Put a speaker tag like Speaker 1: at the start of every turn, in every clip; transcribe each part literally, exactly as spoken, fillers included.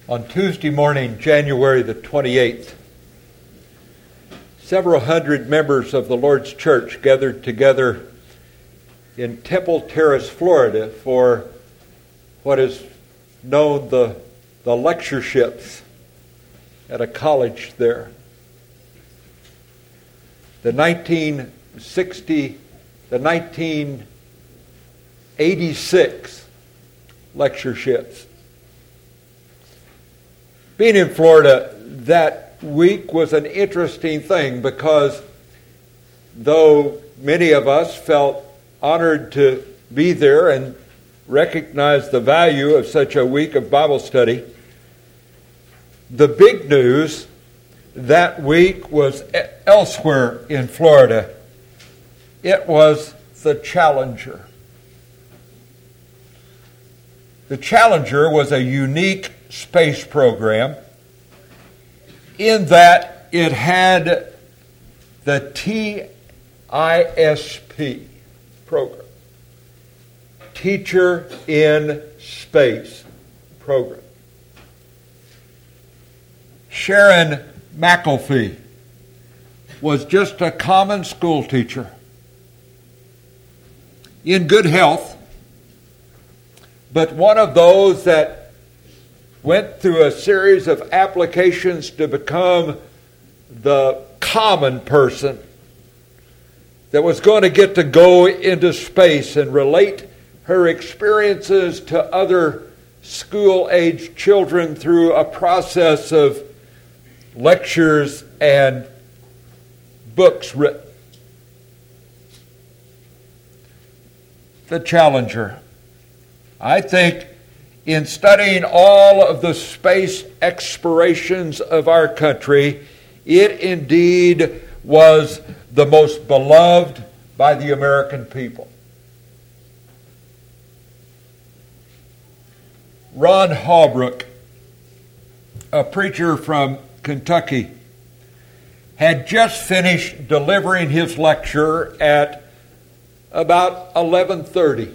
Speaker 1: On Tuesday morning, January the twenty-eighth, several hundred members of the Lord's Church gathered together in Temple Terrace, Florida for what is known the, the lectureships at a college there. The nineteen sixty, the nineteen eighty-six lectureships. Being in Florida that week was an interesting thing because though many of us felt honored to be there and recognize the value of such a week of Bible study, the big news that week was elsewhere in Florida. It was the Challenger. The Challenger was a unique space program in that it had the T I S P program, Teacher in Space program. Sharon McElfee was just a common school teacher in good health, but one of those that went through a series of applications to become the common person that was going to get to go into space and relate her experiences to other school-age children through a process of lectures and books written. The Challenger. I think in studying all of the space explorations of our country, it indeed was the most beloved by the American people. Ron Hawbrook, a preacher from Kentucky, had just finished delivering his lecture at about eleven thirty.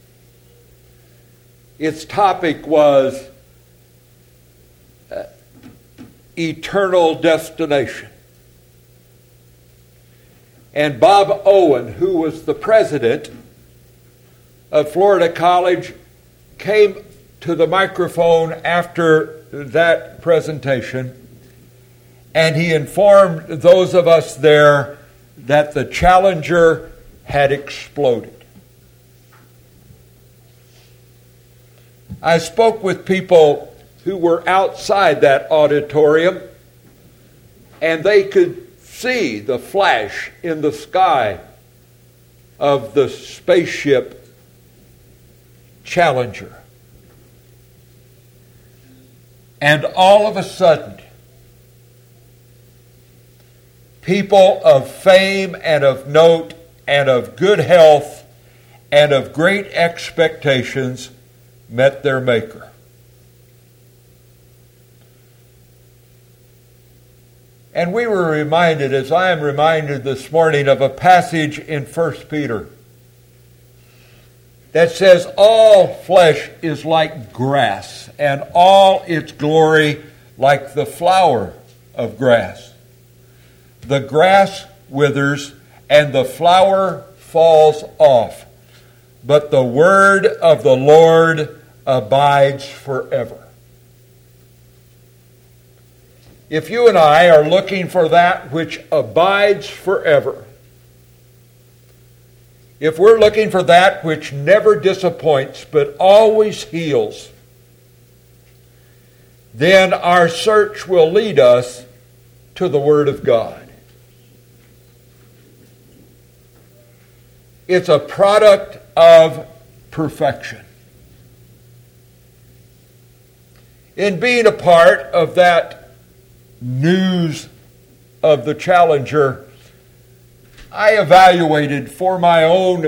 Speaker 1: Its topic was uh, eternal destination. And Bob Owen, who was the president of Florida College, came to the microphone after that presentation, and he informed those of us there that the Challenger had exploded. I spoke with people who were outside that auditorium, and they could see the flash in the sky of the spaceship Challenger. And all of a sudden, people of fame and of note and of good health and of great expectations met their Maker. And we were reminded, as I am reminded this morning, of a passage in First Peter that says, all flesh is like grass, and all its glory like the flower of grass. The grass withers, and the flower falls off, but the word of the Lord abides forever. If you and I are looking for that which abides forever, if we're looking for that which never disappoints but always heals, then our search will lead us to the Word of God. It's a product of perfection. In being a part of that news of the Challenger, I evaluated for my own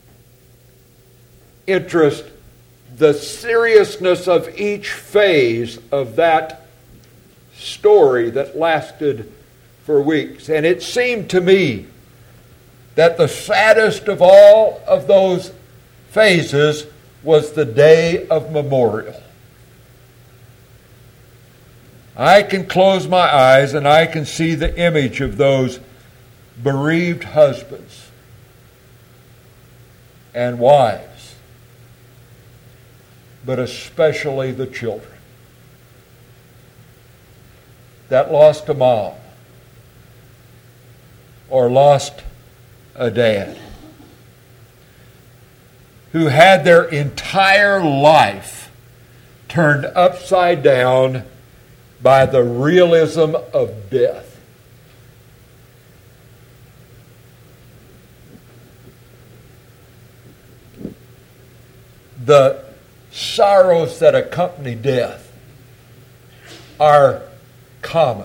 Speaker 1: interest the seriousness of each phase of that story that lasted for weeks. And it seemed to me that the saddest of all of those phases was the day of memorial. I can close my eyes and I can see the image of those bereaved husbands and wives, but especially the children that lost a mom or lost a dad, who had their entire life turned upside down by the realism of death. The sorrows that accompany death are common.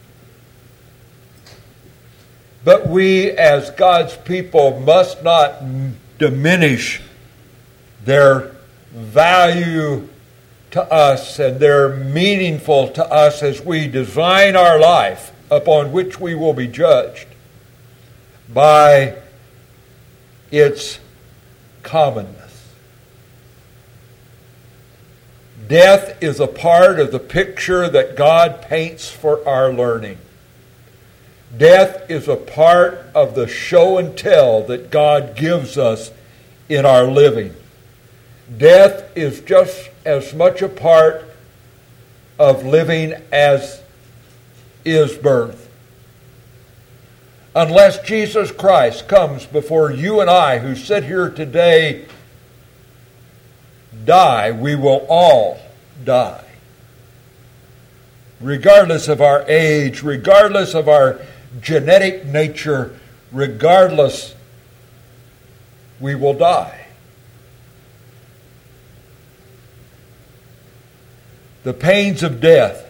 Speaker 1: But we, as God's people, must not diminish their value to us, and they're meaningful to us as we design our life upon which we will be judged by its commonness. Death is a part of the picture that God paints for our learning. Death is a part of the show and tell that God gives us in our living. Death is just as much a part of living as is birth. Unless Jesus Christ comes before you and I who sit here today die, we will all die. Regardless of our age, regardless of our genetic nature, regardless, we will die. The pains of death,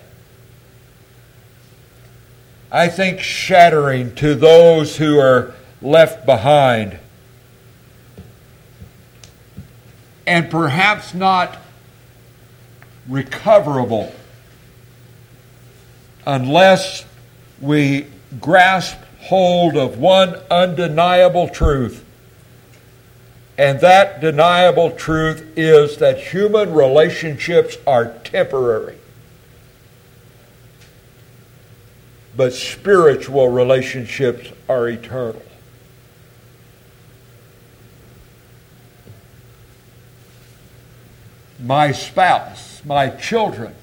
Speaker 1: I think, shattering to those who are left behind, and perhaps not recoverable unless we grasp hold of one undeniable truth. And that deniable truth is that human relationships are temporary, but spiritual relationships are eternal. My spouse, my children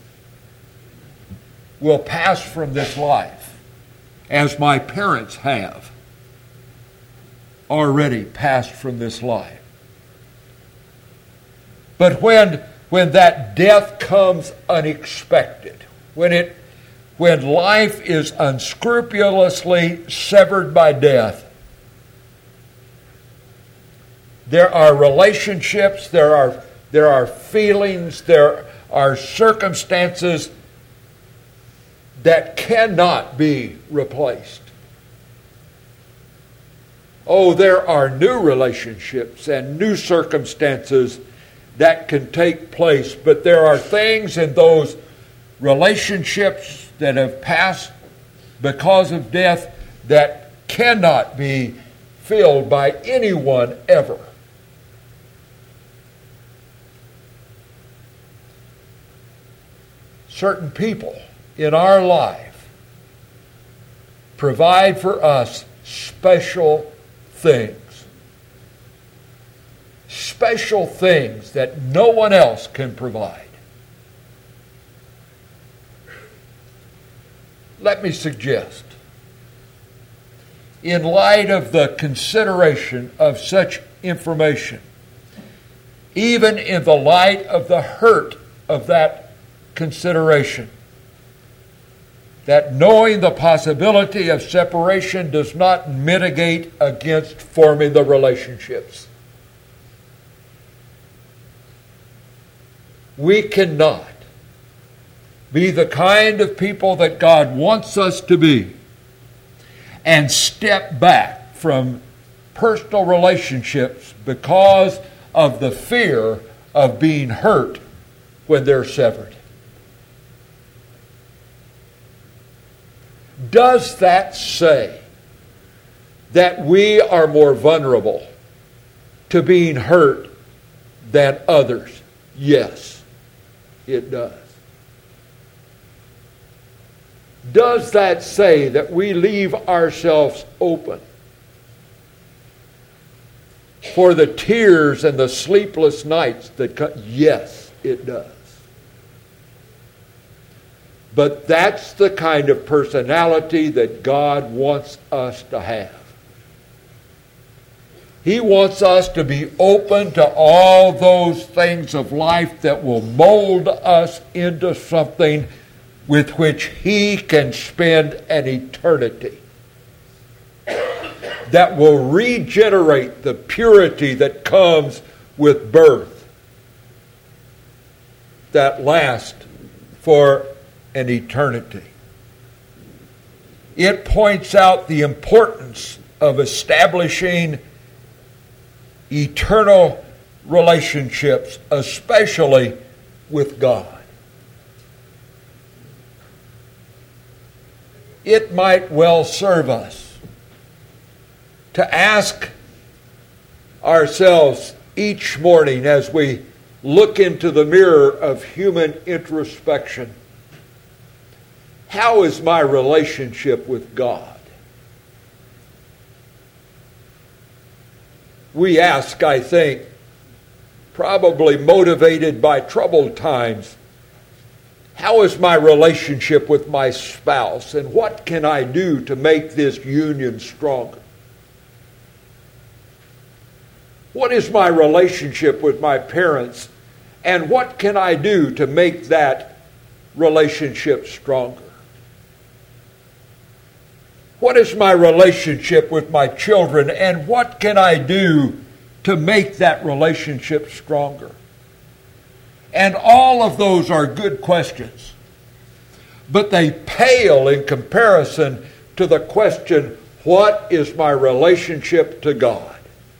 Speaker 1: will pass from this life as my parents have already passed from this life. But when, when that death comes unexpected, when it when life is unscrupulously severed by death, there are relationships, there are there are feelings, there are circumstances that cannot be replaced. Oh, there are new relationships and new circumstances that can take place, but there are things in those relationships that have passed because of death that cannot be filled by anyone ever. Certain people in our life provide for us special things. Special things that no one else can provide. Let me suggest, in light of the consideration of such information, even in the light of the hurt of that consideration, that knowing the possibility of separation does not mitigate against forming the relationships. We cannot be the kind of people that God wants us to be and step back from personal relationships because of the fear of being hurt when they're severed. Does that say that we are more vulnerable to being hurt than others? Yes, it does. Does that say that we leave ourselves open for the tears and the sleepless nights that come? Yes, it does. But that's the kind of personality that God wants us to have. He wants us to be open to all those things of life that will mold us into something with which He can spend an eternity. That will regenerate the purity that comes with birth. That lasts for an eternity. It points out the importance of establishing eternal relationships, especially with God. It might well serve us to ask ourselves each morning as we look into the mirror of human introspection, how is my relationship with God? We ask, I think, probably motivated by troubled times, how is my relationship with my spouse, and what can I do to make this union stronger? What is my relationship with my parents, and what can I do to make that relationship stronger? What is my relationship with my children, and what can I do to make that relationship stronger? And all of those are good questions, but they pale in comparison to the question, what is my relationship to God?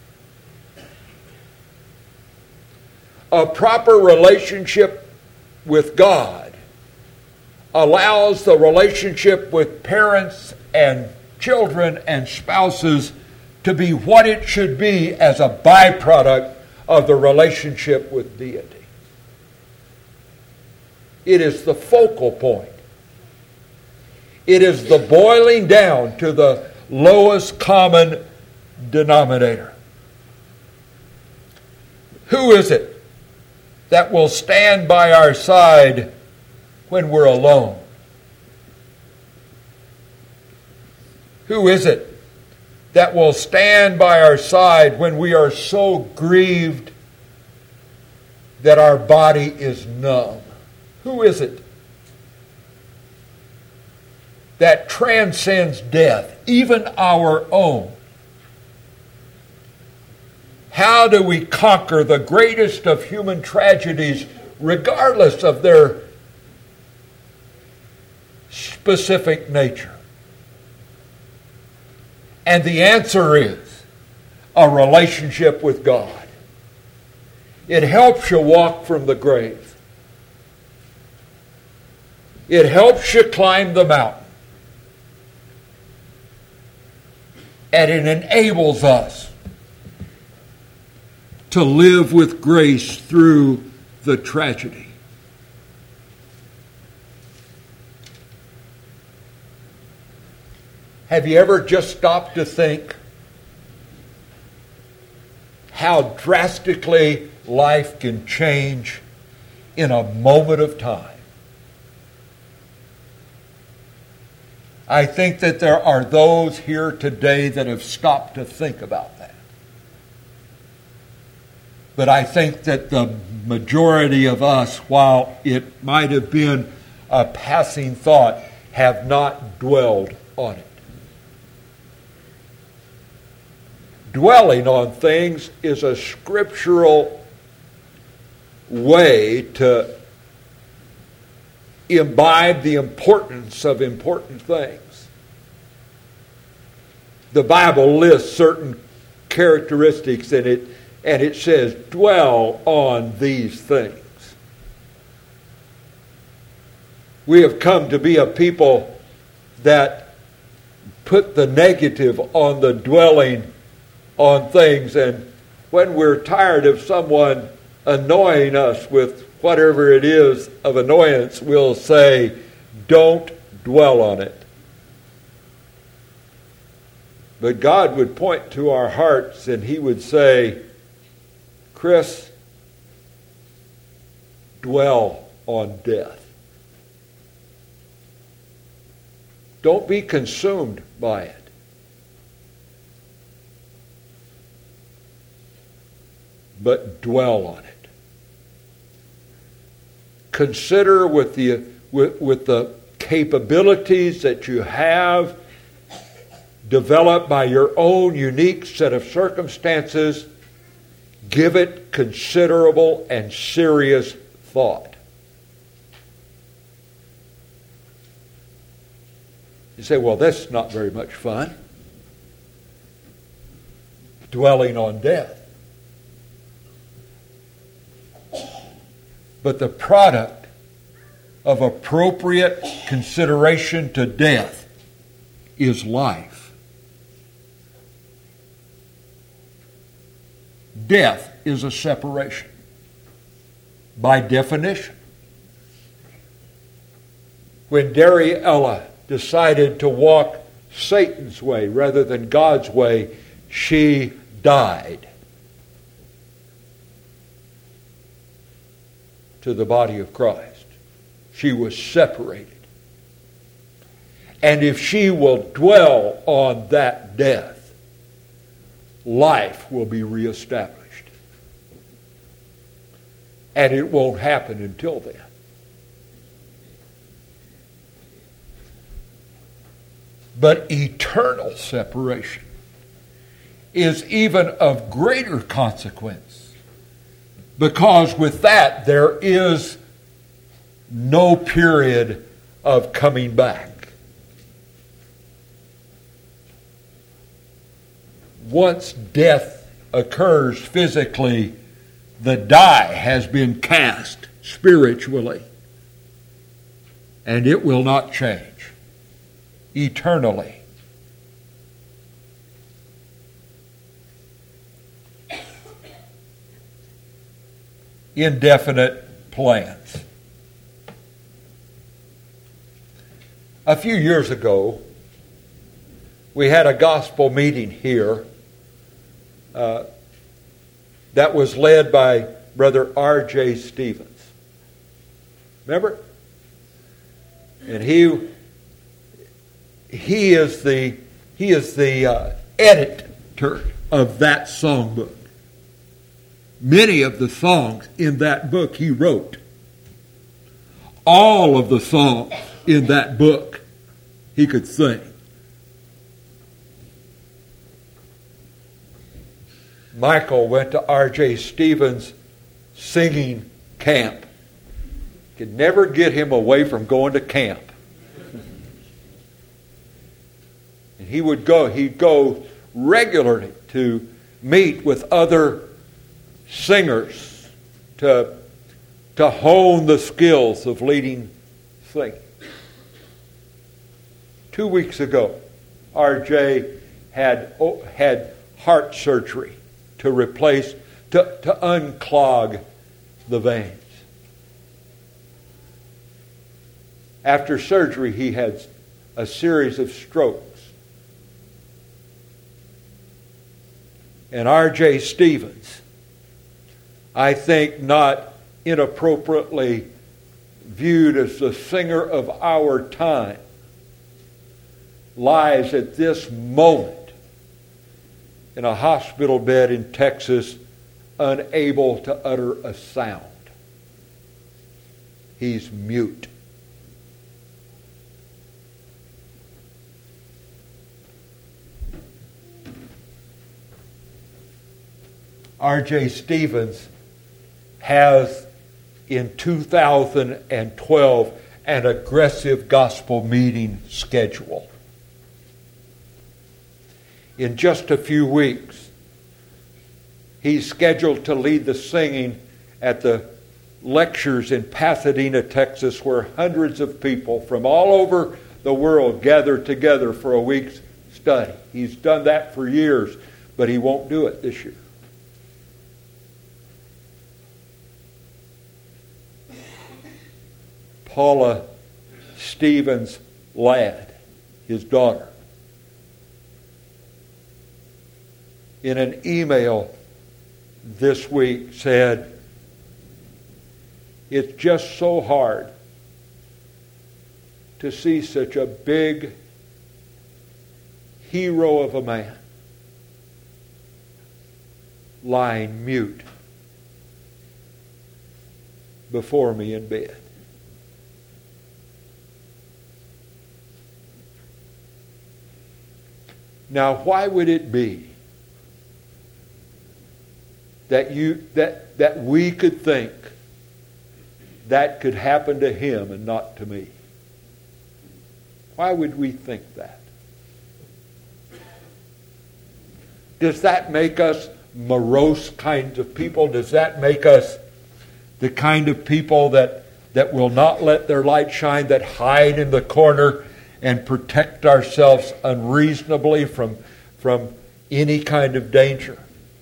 Speaker 1: A proper relationship with God allows the relationship with parents and children and spouses to be what it should be as a byproduct of the relationship with deity. It is the focal point. It is the boiling down to the lowest common denominator. Who is it that will stand by our side when we're alone? Who is it that will stand by our side when we are so grieved that our body is numb? Who is it that transcends death, even our own? How do we conquer the greatest of human tragedies, regardless of their specific nature? And the answer is a relationship with God. It helps you walk from the grave. It helps you climb the mountain. And it enables us to live with grace through the tragedy. Have you ever just stopped to think how drastically life can change in a moment of time? I think that there are those here today that have stopped to think about that. But I think that the majority of us, while it might have been a passing thought, have not dwelled on it. Dwelling on things is a scriptural way to imbibe the importance of important things. The Bible lists certain characteristics in it, and it says, dwell on these things. We have come to be a people that put the negative on the dwelling on things, and when we're tired of someone annoying us with whatever it is of annoyance, we'll say, don't dwell on it. But God would point to our hearts and He would say, Chris, dwell on death. Don't be consumed by it. But dwell on it. Consider with the with, with the capabilities that you have developed by your own unique set of circumstances, give it considerable and serious thought. You say, well, that's not very much fun. Dwelling on death. But the product of appropriate consideration to death is life. Death is a separation, by definition. When Dariella decided to walk Satan's way rather than God's way, she died to the body of Christ. She was separated. And if she will dwell on that death, life will be reestablished. And it won't happen until then. But eternal separation is even of greater consequence, because with that there is no period of coming back. Once death occurs physically, the die has been cast spiritually, and it will not change eternally. Indefinite plans. A few years ago, we had a gospel meeting here uh, that was led by Brother R J Stevens. Remember? And he he is the he is the uh, editor of that songbook. Many of the songs in that book he wrote. All of the songs in that book he could sing. Michael went to R J Stevens' singing camp. Could never get him away from going to camp. And he would go, he'd go regularly to meet with other singers to, to hone the skills of leading singing. Two weeks ago, R J had, had heart surgery to replace, to, to unclog the veins. After surgery, he had a series of strokes. And R J Stevens, I think not inappropriately viewed as the singer of our time, lies at this moment in a hospital bed in Texas, unable to utter a sound. He's mute. R J Stevens has in two thousand twelve an aggressive gospel meeting schedule. In just a few weeks, he's scheduled to lead the singing at the lectures in Pasadena, Texas, where hundreds of people from all over the world gather together for a week's study. He's done that for years, but he won't do it this year. Paula Stevens' lad, his daughter, in an email this week said, "It's just so hard to see such a big hero of a man lying mute before me in bed." Now, why would it be that you that that we could think that could happen to him and not to me? Why would we think that? Does that make us morose kinds of people? Does that make us the kind of people that, that will not let their light shine, that hide in the corner and protect ourselves unreasonably from, from any kind of danger?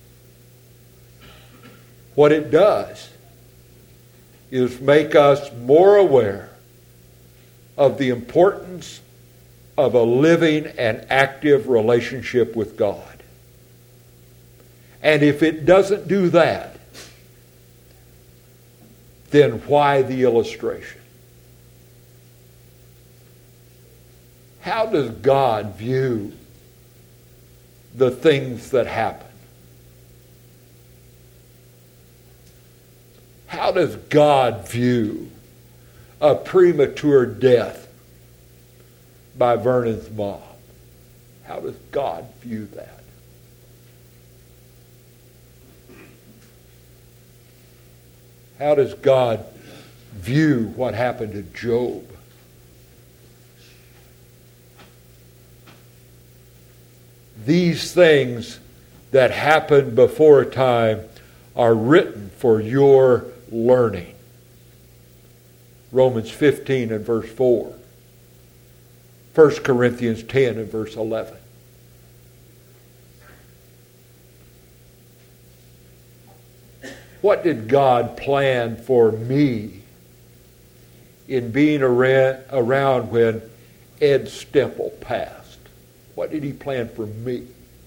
Speaker 1: What it does is make us more aware of the importance of a living and active relationship with God. And if it doesn't do that, then why the illustration? How does God view the things that happen? How does God view a premature death by Vernon's mom? How does God view that? How does God view what happened to Job? These things that happened before a time are written for your learning. Romans fifteen and verse four. First Corinthians ten and verse eleven. What did God plan for me in being around when Ed Stemple passed? What did he plan for me?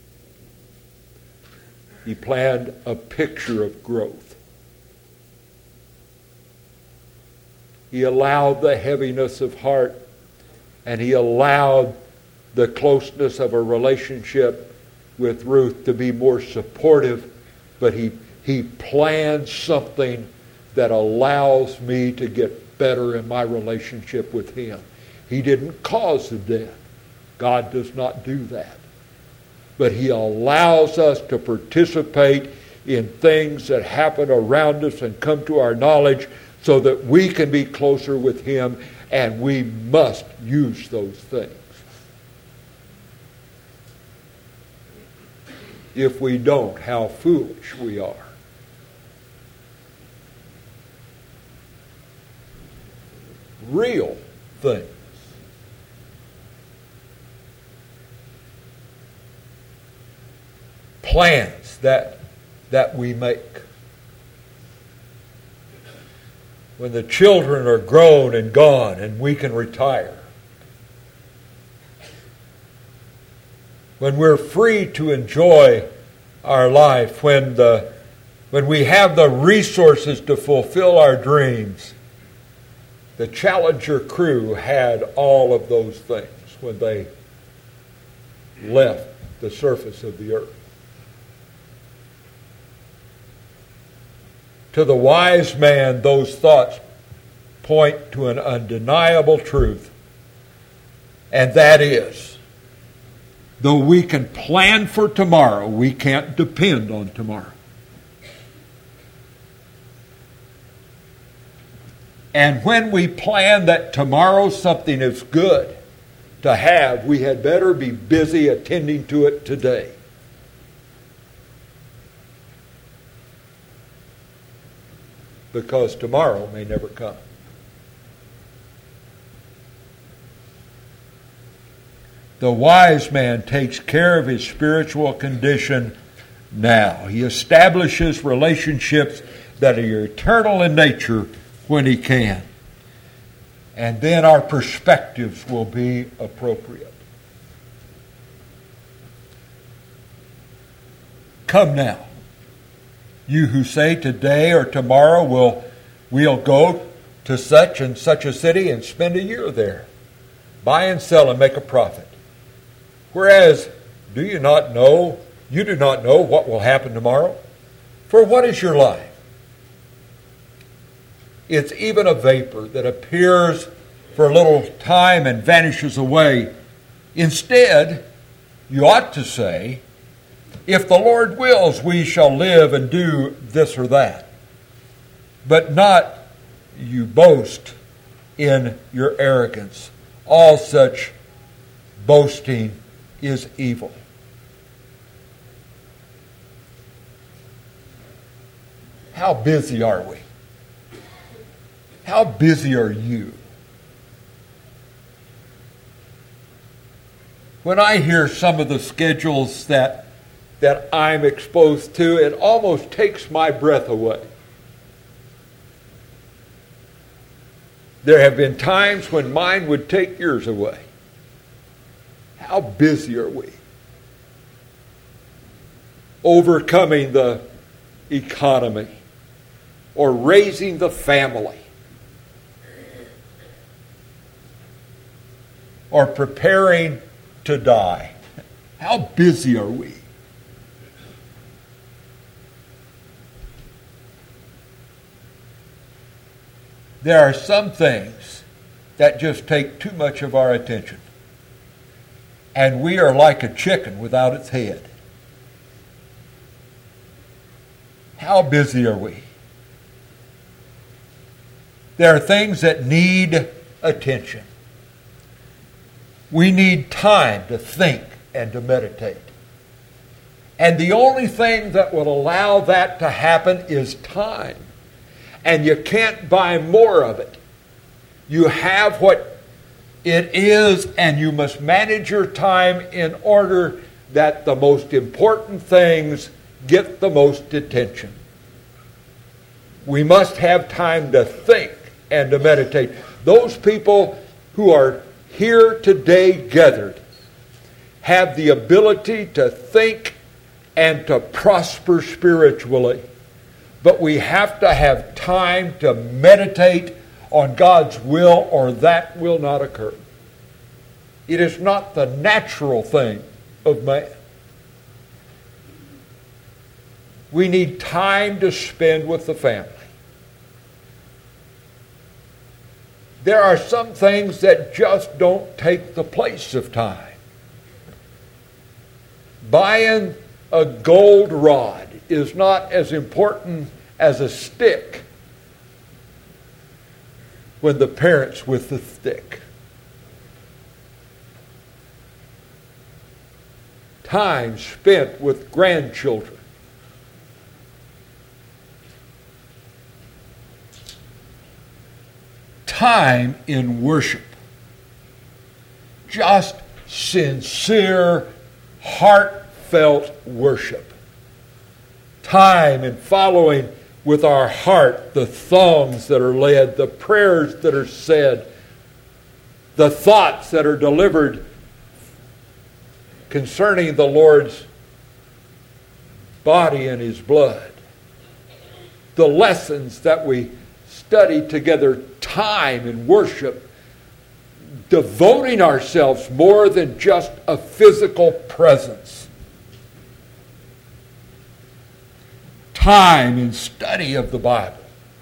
Speaker 1: He planned a picture of growth. He allowed the heaviness of heart, and he allowed the closeness of a relationship with Ruth to be more supportive, but he He planned something that allows me to get better in my relationship with him. He didn't cause the death. God does not do that. But he allows us to participate in things that happen around us and come to our knowledge so that we can be closer with him, and we must use those things. If we don't, how foolish we are. Real things. Plans that that we make. When the children are grown and gone and we can retire. When we're free to enjoy our life, when the when we have the resources to fulfill our dreams. The Challenger crew had all of those things when they left the surface of the earth. To the wise man, those thoughts point to an undeniable truth, and that is, though we can plan for tomorrow, we can't depend on tomorrow. And when we plan that tomorrow something is good to have, we had better be busy attending to it today. Because tomorrow may never come. The wise man takes care of his spiritual condition now. He establishes relationships that are eternal in nature when he can. And then our perspectives will be appropriate. Come now, you who say today or tomorrow we'll, we'll go to such and such a city and spend a year there, buy and sell and make a profit. Whereas, do you not know, you do not know what will happen tomorrow? For what is your life? It's even a vapor that appears for a little time and vanishes away. Instead, you ought to say, if the Lord wills, we shall live and do this or that. But not you boast in your arrogance. All such boasting is evil. How busy are we? How busy are you? When I hear some of the schedules that, that I'm exposed to, it almost takes my breath away. There have been times when mine would take yours away. How busy are we? Overcoming the economy or raising the family or preparing to die. How busy are we? There are some things that just take too much of our attention. And we are like a chicken without its head. How busy are we? There are things that need attention. We need time to think and to meditate. And the only thing that will allow that to happen is time. And you can't buy more of it. You have what it is, and you must manage your time in order that the most important things get the most attention. We must have time to think and to meditate. Those people who are here today gathered have the ability to think and to prosper spiritually. But we have to have time to meditate on God's will, or that will not occur. It is not the natural thing of man. We need time to spend with the family. There are some things that just don't take the place of time. Buying a gold rod is not as important as a stick when the parent's with the stick. Time spent with grandchildren. Time in worship. Just sincere, heartfelt worship. Time in following with our heart the songs that are led, the prayers that are said, the thoughts that are delivered concerning the Lord's body and His blood, the lessons that we study together, time in worship, devoting ourselves more than just a physical presence. Time in study of the Bible.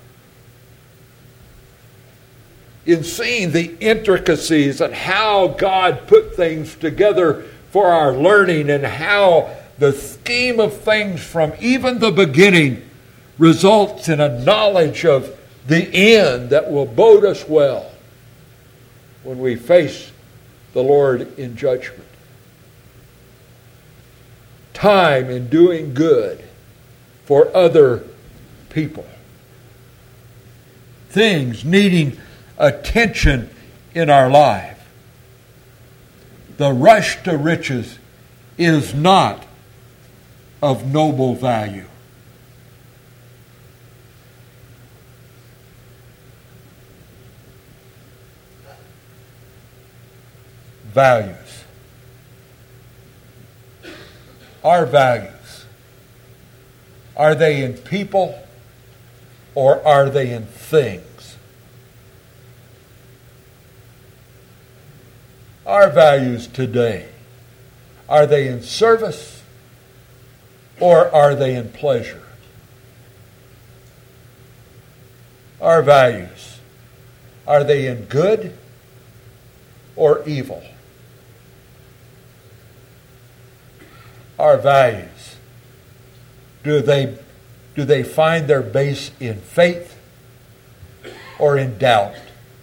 Speaker 1: In seeing the intricacies and how God put things together for our learning, and how the scheme of things from even the beginning results in a knowledge of the end that will bode us well when we face the Lord in judgment. Time in doing good for other people. Things needing attention in our life. The rush to riches is not of noble value. values. Our values. Are they in people or are they in things? Our values today, are they in service or are they in pleasure? Our values, are they in good or evil? Our values, do they, do they find their base in faith or in doubt?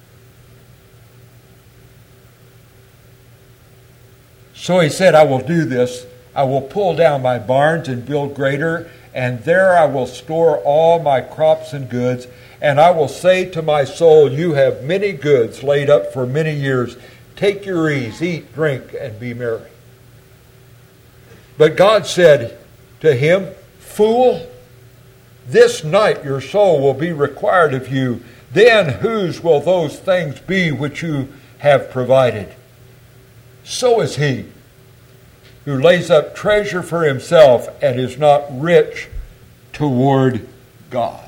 Speaker 1: So he said, I will do this. I will pull down my barns and build greater, and there I will store all my crops and goods. And I will say to my soul, you have many goods laid up for many years. Take your ease, eat, drink, and be merry. But God said to him, fool, this night your soul will be required of you. Then whose will those things be which you have provided? So is he who lays up treasure for himself and is not rich toward God.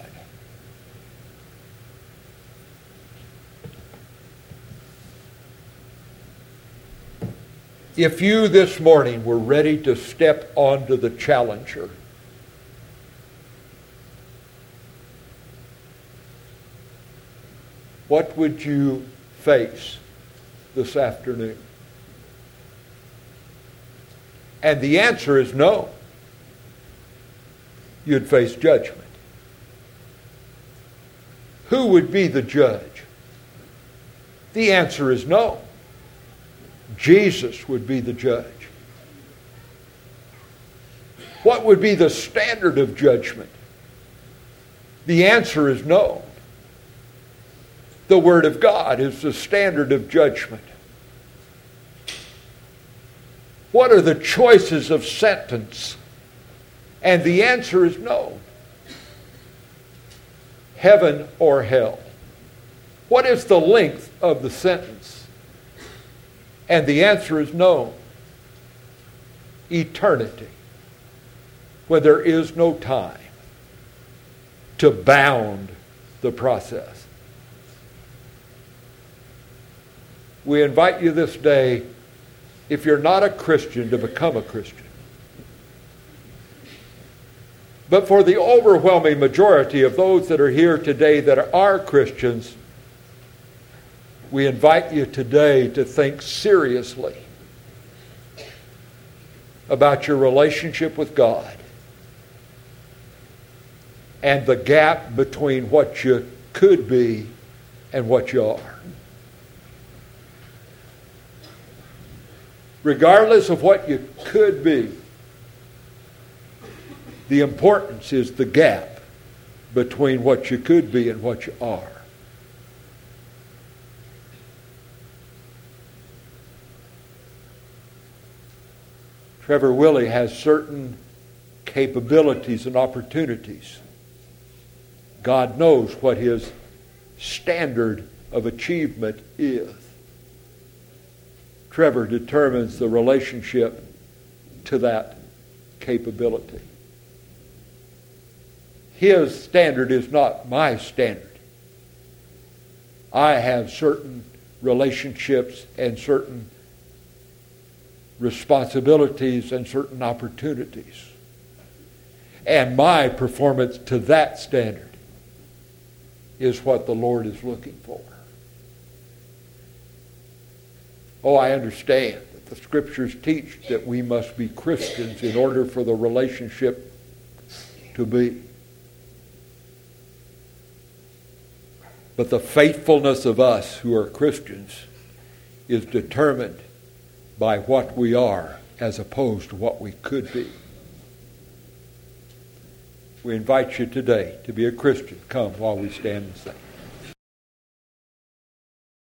Speaker 1: If you this morning were ready to step onto the Challenger, what would you face this afternoon? And the answer is no. You'd face judgment. Who would be the judge? The answer is no. Jesus would be the judge. What would be the standard of judgment? The answer is no. The Word of God is the standard of judgment. What are the choices of sentence? And the answer is no. Heaven or hell. What is the length of the sentence? And the answer is no. Eternity. Where there is no time to bound the process. We invite you this day, if you're not a Christian, to become a Christian. But for the overwhelming majority of those that are here today that are Christians, we invite you today to think seriously about your relationship with God and the gap between what you could be and what you are. Regardless of what you could be, the importance is the gap between what you could be and what you are. Trevor Willie has certain capabilities and opportunities. God knows what his standard of achievement is. Trevor determines the relationship to that capability. His standard is not my standard. I have certain relationships and certain responsibilities and certain opportunities. And my performance to that standard is what the Lord is looking for. Oh, I understand that the Scriptures teach that we must be Christians in order for the relationship to be. But the faithfulness of us who are Christians is determined by what we are as opposed to what we could be. We invite you today to be a Christian. Come while we stand and sing.